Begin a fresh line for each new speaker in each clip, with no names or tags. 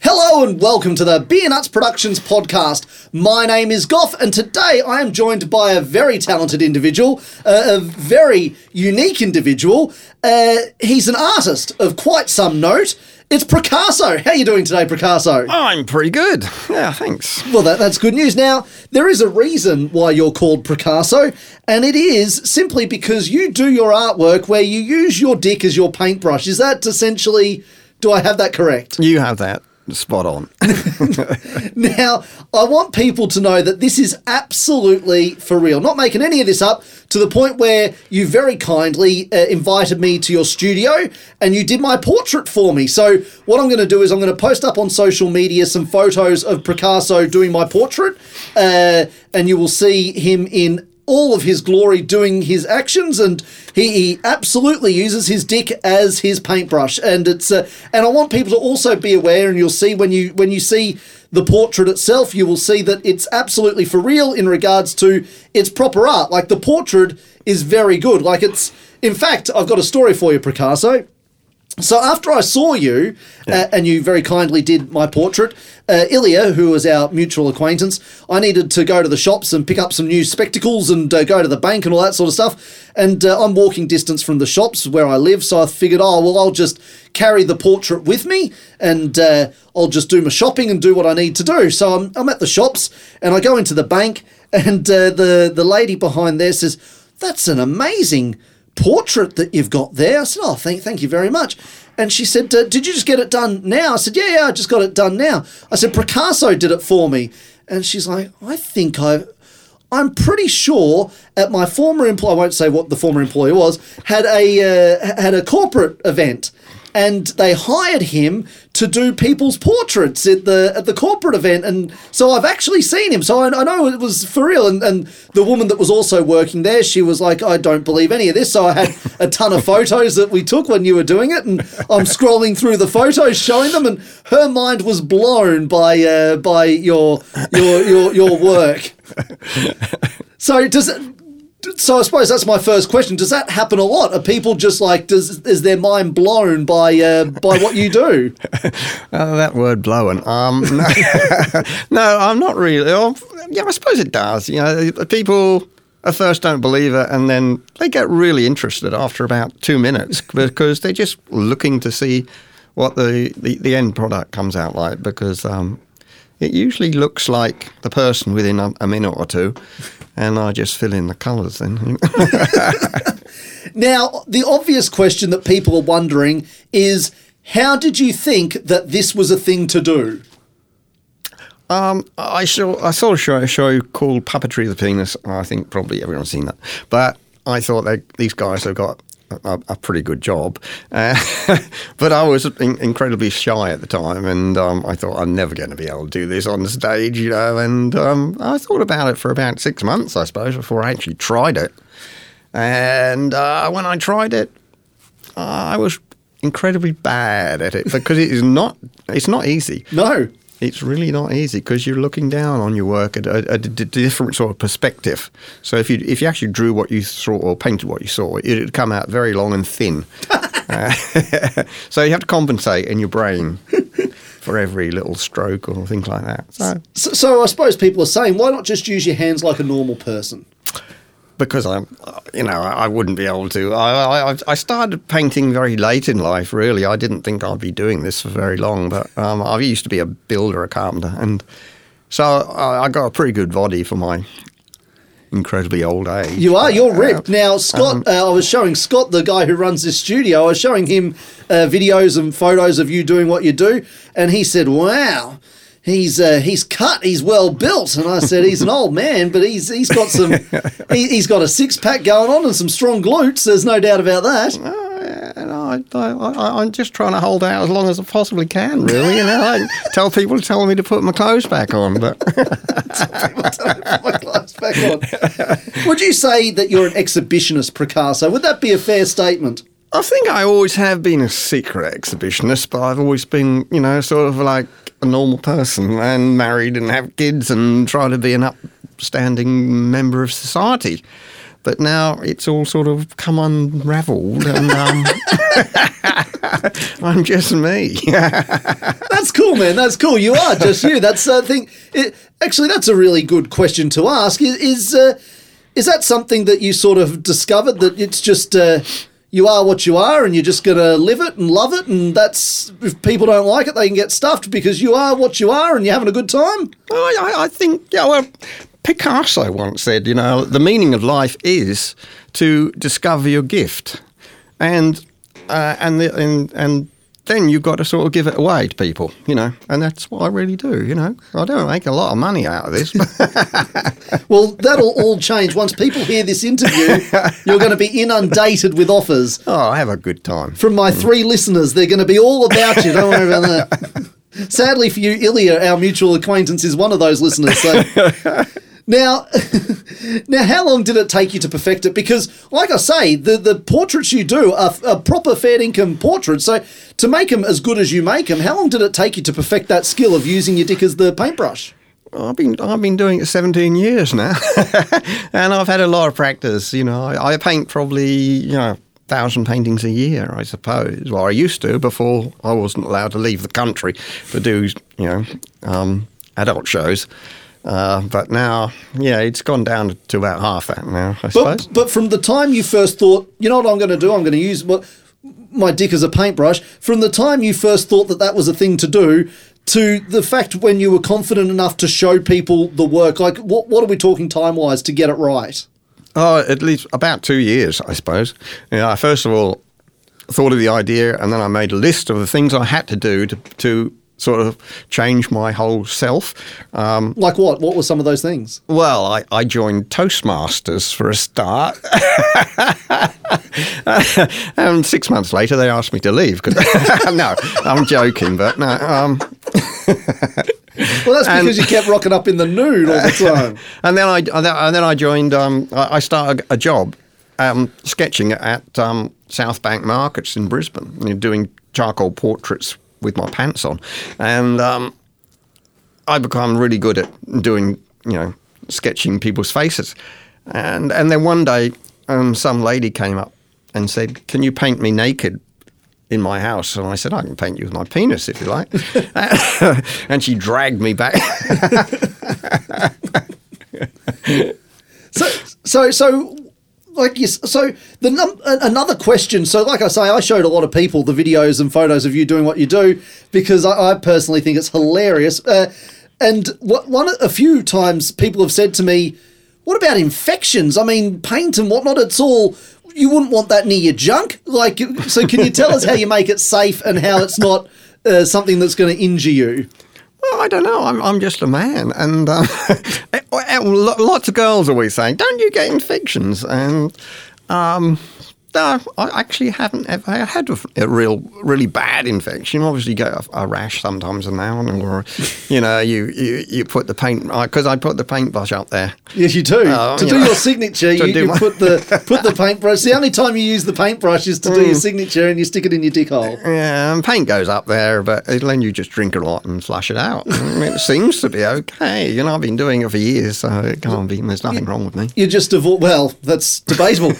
Hello and welcome to the Beer Nuts Productions podcast. My name is Goff and today I am joined by a very talented individual, a very unique individual. He's an artist of quite some note. It's Picasso. How are you doing today, Picasso?
I'm pretty good. Yeah, thanks.
Well, that's good news. Now, there is a reason why you're called Picasso, and it is simply because you do your artwork where you use your dick as your paintbrush. Is that essentially, do I have that correct?
You have that spot on.
Now, I want people to know that this is absolutely for real. Not making any of this up, to the point where you very kindly invited me to your studio and you did my portrait for me. So what I'm going to do is I'm going to post up on social media some photos of Picasso doing my portrait, and you will see him in all of his glory doing his actions, and he absolutely uses his dick as his paintbrush, and it's and I want people to also be aware, and you'll see when you see the portrait itself, you will see that it's absolutely for real in regards to its proper art. Like, the portrait is very good. Like, it's, in fact, I've got a story for you, Picasso. So after I saw you, and you very kindly did my portrait, Ilya, who was our mutual acquaintance, I needed to go to the shops and pick up some new spectacles and go to the bank and all that sort of stuff. And I'm walking distance from the shops where I live, so I figured, I'll just carry the portrait with me and I'll just do my shopping and do what I need to do. So I'm at the shops and I go into the bank and the lady behind there says, "That's an amazing portrait that you've got there." I said, thank you very much. And she said, did you just get it done now? I said, yeah, I just got it done now. I said, Picasso did it for me. And she's like, I'm pretty sure at my former employer, I won't say what the former employer was, had a corporate event. And they hired him to do people's portraits at the corporate event. And so I've actually seen him. So I know it was for real. And the woman that was also working there, she was like, I don't believe any of this. So I had a ton of photos that we took when you were doing it. And I'm scrolling through the photos, showing them. And her mind was blown by your work. So I suppose that's my first question. Does that happen a lot? Are people just like, is their mind blown by what you do?
That word blown. No, I'm not really. Yeah, I suppose it does. You know, people at first don't believe it, and then they get really interested after about 2 minutes because they're just looking to see what the end product comes out like, because it usually looks like the person within a minute or two. And I just fill in the colours then.
Now, the obvious question that people are wondering is, how did you think that this was a thing to do?
I saw a show called Puppetry of the Penis. I think probably everyone's seen that. But I thought these guys have got a pretty good job. But I was incredibly shy at the time, and I thought I'm never going to be able to do this on the stage, you know, and I thought about it for about 6 months, I suppose, before I actually tried it. And when I tried it, I was incredibly bad at it, because it's not easy.
No.
It's really not easy, because you're looking down on your work at a different sort of perspective. So if you actually drew what you saw or painted what you saw, it'd come out very long and thin. So you have to compensate in your brain for every little stroke or things like that.
So I suppose people are saying, why not just use your hands like a normal person?
Because I wouldn't be able to. I started painting very late in life, really. I didn't think I'd be doing this for very long, but I used to be a builder, a carpenter, and so I got a pretty good body for my incredibly old age.
You're ripped. Now, Scott, I was showing Scott, the guy who runs this studio, I was showing him videos and photos of you doing what you do, and he said, wow, he's cut, he's well built. And I said, he's an old man, but he's got some, he's got a six-pack going on and some strong glutes, there's no doubt about that.
I'm just trying to hold out as long as I possibly can, really. You know, I tell people to tell me to put my clothes back on, but
Would you say that you're an exhibitionist, Picasso? Would that be a fair statement?
I think I always have been a secret exhibitionist, but I've always been, you know, sort of like a normal person and married and have kids and try to be an upstanding member of society. But now it's all sort of come unravelled, and I'm just me.
That's cool, man. That's cool. You are just you. That's the thing. Actually, that's a really good question to ask. Is that something that you sort of discovered, that it's just you are what you are and you're just going to live it and love it, and that's, if people don't like it, they can get stuffed because you are what you are and you're having a good time?
I think, well, Picasso once said, the meaning of life is to discover your gift, and then you've got to sort of give it away to people, and that's what I really do, I don't make a lot of money out of this.
Well, that'll all change. Once people hear this interview, you're going to be inundated with offers.
Oh, I have a good time.
From my 3 listeners, they're going to be all about you. Don't worry about that. Sadly for you, Ilya, our mutual acquaintance, is one of those listeners. So. Now, how long did it take you to perfect it? Because, like I say, the portraits you do are proper fair income portraits. So to make them as good as you make them, how long did it take you to perfect that skill of using your dick as the paintbrush?
I've been doing it 17 years now, and I've had a lot of practice. I paint probably 1,000 paintings a year, I suppose. Well, I used to before I wasn't allowed to leave the country to do adult shows. But now, it's gone down to about half that now, I suppose.
But from the time you first thought, you know what I'm going to do? I'm going to use my dick as a paintbrush. From the time you first thought that was a thing to do, to the fact when you were confident enough to show people the work, like what are we talking time-wise to get it right?
Oh, at least about 2 years, I suppose. I first of all thought of the idea, and then I made a list of the things I had to do to sort of change my whole self.
Like what? What were some of those things?
Well, I joined Toastmasters for a start. And 6 months later, they asked me to leave. No, I'm joking, but no.
Well, that's because you kept rocking up in the nude all the time.
And then I joined. I started a job sketching at South Bank Markets in Brisbane, doing charcoal portraits with my pants on, and I become really good at doing, sketching people's faces, and then one day some lady came up and said, "Can you paint me naked in my house?" And I said, "I can paint you with my penis if you like." And she dragged me back.
So. Like, yes, so another question. So, like I say, I showed a lot of people the videos and photos of you doing what you do because I personally think it's hilarious. And a few times people have said to me, "What about infections? I mean, paint and whatnot. It's all, you wouldn't want that near your junk." Like, so can you tell us how you make it safe and how it's not something that's going to injure you?
Well, I don't know. I'm just a man, and lots of girls always saying, "Don't you get infections?" And no, I actually haven't ever had a really bad infection. Obviously, you get a rash sometimes and now, or you put the paint, because I put the paintbrush up there.
Yes, you do. To do your signature, you put the paintbrush. The only time you use the paintbrush is to do your signature, and you stick it in your dick hole.
Yeah, and paint goes up there, but then you just drink a lot and flush it out. It seems to be okay. I've been doing it for years, so it can't be. There's nothing wrong with me.
You just avoid. Well, that's debatable.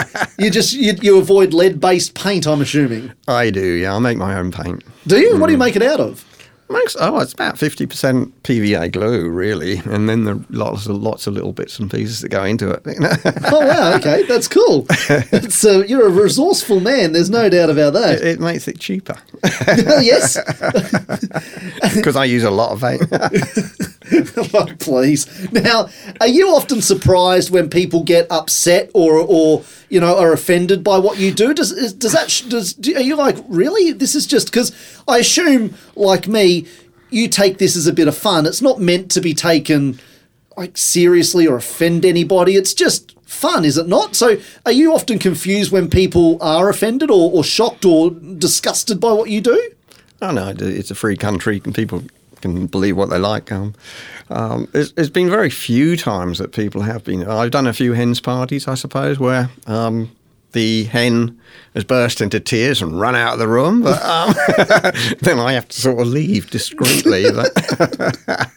You avoid lead-based paint, I'm assuming.
I do. Yeah, I make my own paint.
Do you? What do you make it out of?
It's about 50% PVA glue, really, and then there are lots of little bits and pieces that go into it.
Oh, wow, okay, that's cool. You're a resourceful man, there's no doubt about that.
It makes it cheaper.
Yes.
Because I use a lot of paint.
Oh, please. Now, are you often surprised when people get upset or are offended by what you do? Are you like, really? This is just because I assume, like me, you take this as a bit of fun. It's not meant to be taken like seriously or offend anybody. It's just fun, is it not? So are you often confused when people are offended or shocked or disgusted by what you do?
Oh, no, it's a free country and people can believe what they like. There's been very few times that people have been. I've done a few hens parties, I suppose, where the hen has burst into tears and run out of the room, but then I have to sort of leave discreetly.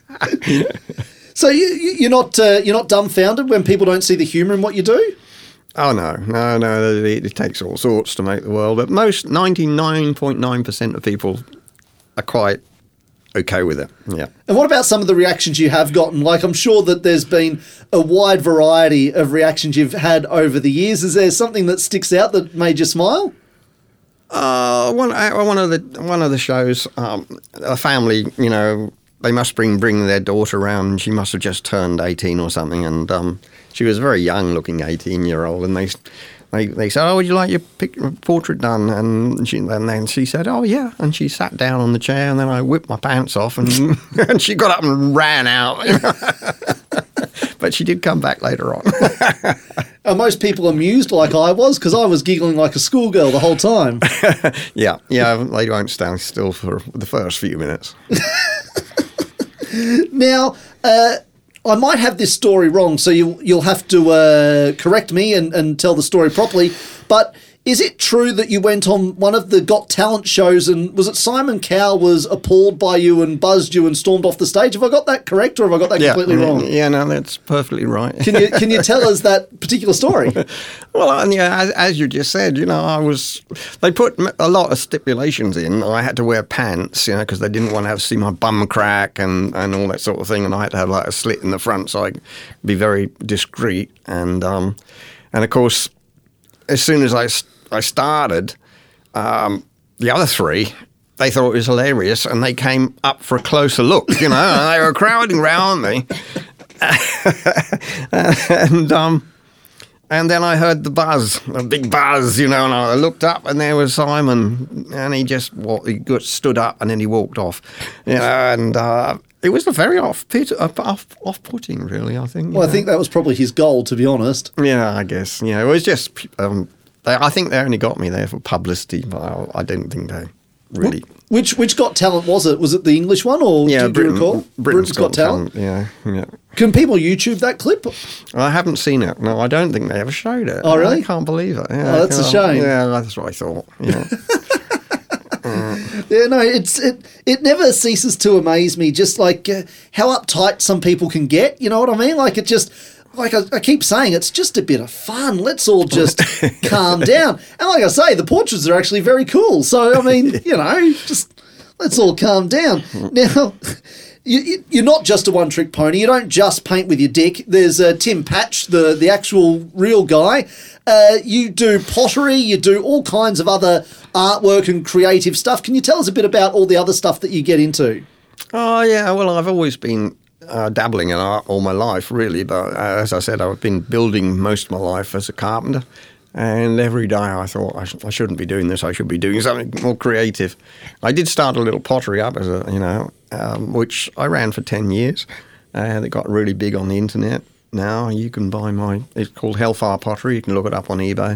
So you're not dumbfounded when people don't see the humour in what you do?
Oh, no. It takes all sorts to make the world. But most 99.9% of people are quite okay with it. Yeah.
And what about some of the reactions you have gotten? Like, I'm sure that there's been a wide variety of reactions you've had over the years. Is there something that sticks out that made you smile?
One of the shows, a family, they must bring their daughter around. She must have just turned 18 or something, and she was a very young-looking 18-year-old, and they said, "Oh, would you like your portrait done?" And then she said, "Oh, yeah." And she sat down on the chair, and then I whipped my pants off, and, and she got up and ran out. But she did come back later on.
Are most people amused like I was? Because I was giggling like a schoolgirl the whole time.
Yeah, they won't stand still for the first few minutes.
Now, I might have this story wrong, so you'll have to correct me and tell the story properly. But is it true that you went on one of the Got Talent shows and was it Simon Cowell was appalled by you and buzzed you and stormed off the stage? Have I got that correct or have I got that completely wrong?
Yeah, no, that's perfectly right.
Can you tell us that particular story?
Well, as you just said, they put a lot of stipulations in. I had to wear pants, because they didn't want to have to see my bum crack and all that sort of thing. And I had to have like a slit in the front so I could be very discreet. And of course, as soon as I started, the other three, they thought it was hilarious, and they came up for a closer look, and they were crowding around me. And then I heard a big buzz, and I looked up, and there was Simon, and he stood up, and then he walked off, and it was a very off-putting, really, I think.
Well, I think that was probably his goal, to be honest.
Yeah, I guess. It was just, I think they only got me there for publicity, but I didn't think they really...
Which Got Talent was it? Was it the English one, or do you recall?
Britain's Got Talent. Yeah.
Can people YouTube that clip?
I haven't seen it. No, I don't think they ever showed it.
Oh, really?
I can't believe it. Yeah,
that's a shame.
Yeah, that's what I thought. Yeah.
Yeah, no, it never ceases to amaze me, just like how uptight some people can get. You know what I mean? Like it just, like I keep saying, it's just a bit of fun. Let's all just calm down. And like I say, the portraits are actually very cool. So I mean, just let's all calm down. Now, you're not just a one-trick pony. You don't just paint with your dick. There's Tim Patch, the actual real guy. You do pottery. You do all kinds of other artwork and creative stuff. Can you tell us a bit about all the other stuff that you get into?
Oh, yeah. Well, I've always been dabbling in art all my life, really. But as I said, I've been building most of my life as a carpenter. And every day I thought, I shouldn't be doing this. I should be doing something more creative. I did start a little pottery up, as which I ran for 10 years. It got really big on the internet. Now you can buy it's called Hellfire Pottery. You can look it up on eBay.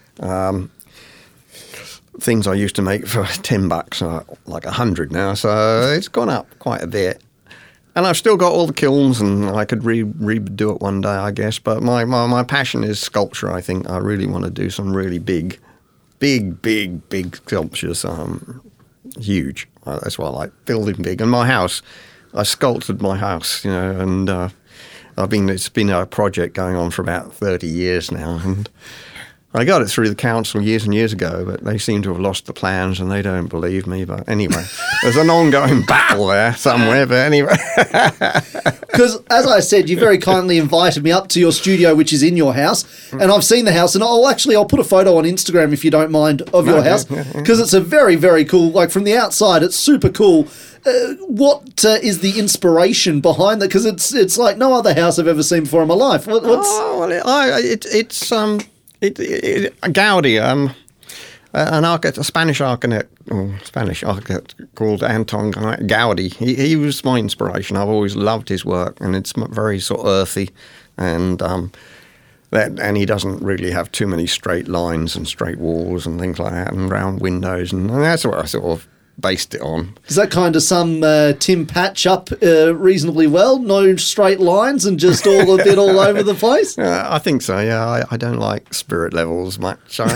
Things I used to make for $10 are like 100 now, so it's gone up quite a bit. And I've still got all the kilns, and I could redo it one day, I guess. But my passion is sculpture. I think I really want to do some really big sculptures. Huge. That's why I like building big. And my house, I sculpted my house, and it's been a project going on for about 30 years now, and I got it through the council years and years ago, but they seem to have lost the plans and they don't believe me. But anyway, there's an ongoing battle there somewhere. But anyway.
Because, as I said, you very kindly invited me up to your studio, which is in your house, and I've seen the house, and I'll put a photo on Instagram, if you don't mind, of your house, because it's a very, very cool, like from the outside, it's super cool. What is the inspiration behind that? Because it's like no other house I've ever seen before in my life.
It's Gaudi, a Spanish architect called Anton Gaudi. He was my inspiration. I've always loved his work, and it's very sort of earthy, and he doesn't really have too many straight lines and straight walls and things like that, and round windows, and that's what I sort of based it on.
Does that kind of sum Tim Patch up reasonably well? No straight lines and just all a bit all over the place?
I think so, yeah. I don't like spirit levels much. Well,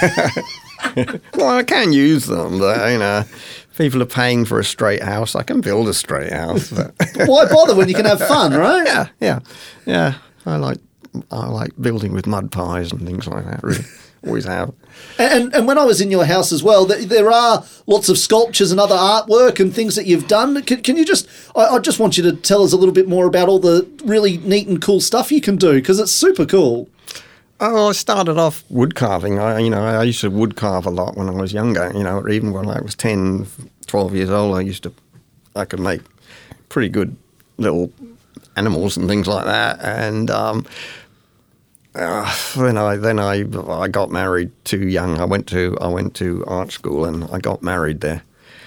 I can use them, but, people are paying for a straight house. I can build a straight house. But
why bother when you can have fun, right?
Yeah. I like I like building with mud pies and things like that. Really, always have.
And when I was in your house as well, there are lots of sculptures and other artwork and things that you've done. Can you just? I just want you to tell us a little bit more about all the really neat and cool stuff you can do, because it's super cool.
Oh, I started off wood carving. I used to wood carve a lot when I was younger. Or even when I was 10, 12 years old, I could make pretty good little animals and things like that. And then I got married too young. I went to art school and I got married there,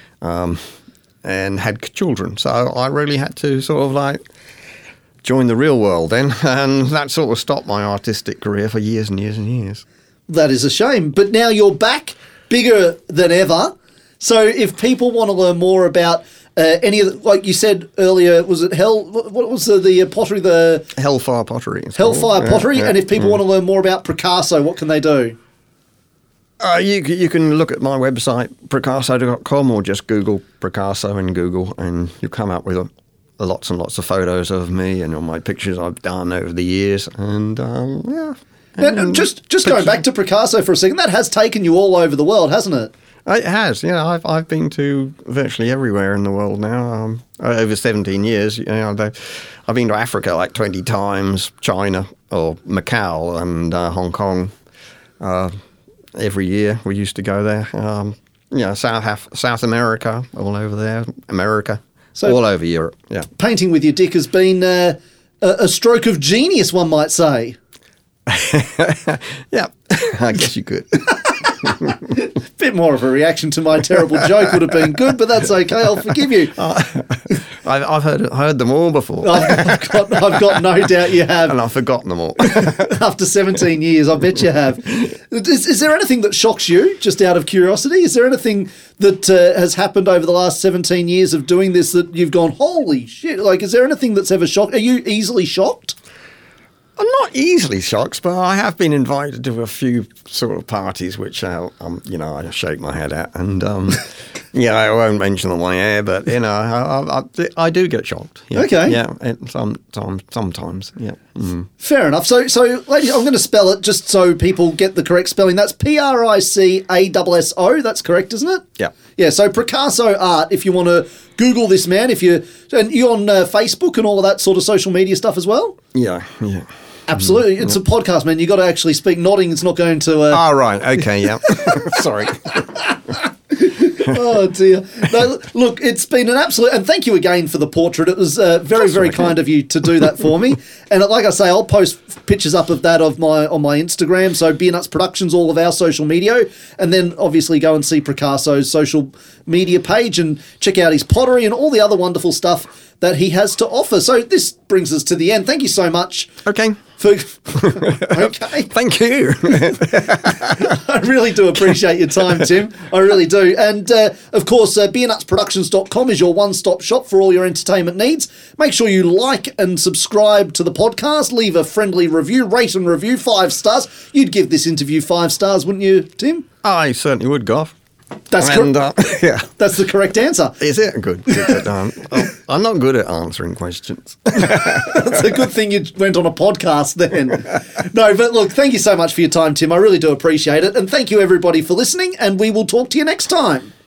and had children. So I really had to sort of like join the real world then, and that sort of stopped my artistic career for years and years and years.
That is a shame. But now you're back, bigger than ever. So if people want to learn more about any of the, like you said earlier, was it what was the pottery? The
Hellfire Pottery.
Hellfire Pottery.
Yeah.
And if people want to learn more about Picasso, what can they do?
You can look at my website, Picasso.com, or just Google Picasso in Google, and you come up with lots and lots of photos of me and all my pictures I've done over the years. And yeah.
And just going back to Picasso for a second, that has taken you all over the world, hasn't it?
It has, yeah. I've been to virtually everywhere in the world now. Over 17 years, I've been to Africa like 20 times, China or Macau and Hong Kong. Every year we used to go there. South America, all over there, America, so all over Europe. Yeah,
painting with your dick has been a stroke of genius, one might say.
Yeah, I guess you could.
Bit more of a reaction to my terrible joke would have been good, but that's okay. I'll forgive you.
I've heard them all before.
I've got no doubt you have.
And I've forgotten them all.
After 17 years, I bet you have. Is there anything that shocks you, just out of curiosity? Is there anything that has happened over the last 17 years of doing this that you've gone, holy shit? Like, is there anything that's ever shocked? Are you easily shocked?
I'm not easily shocked, but I have been invited to a few sort of parties which I shake my head at, and I won't mention them on air, but I do get shocked. Yeah.
Okay.
Yeah, sometimes. Yeah. Mm.
Fair enough. So, ladies, I'm going to spell it just so people get the correct spelling. That's Pricasso. That's correct, isn't it?
Yeah.
Yeah. So Picasso Art. If you want to Google this man, and you're on Facebook and all of that sort of social media stuff as well.
Yeah. Yeah.
Absolutely. It's a podcast, man. You got to actually speak. Nodding, it's not going to...
Oh, right. Okay, yeah. Sorry.
Oh, dear. No, look, it's been an absolute... And thank you again for the portrait. It was very kind of you to do that for me. And like I say, I'll post pictures up of that on my Instagram. So Beer Nuts Productions, all of our social media. And then obviously go and see Picasso's social media page and check out his pottery and all the other wonderful stuff that he has to offer. So this brings us to the end. Thank you so much.
Okay.
Okay.
Thank you.
I really do appreciate your time, Tim. I really do. And, of course, beernutsproductions.com is your one-stop shop for all your entertainment needs. Make sure you like and subscribe to the podcast. Leave a friendly review, rate and review, 5 stars. You'd give this interview 5 stars, wouldn't you, Tim?
I certainly would, Goff.
That's correct. Yeah, that's the correct answer.
Is it? Good. I'm not good at answering questions.
It's a good thing you went on a podcast then. No, but look, thank you so much for your time, Tim. I really do appreciate it. And thank you, everybody, for listening, and we will talk to you next time.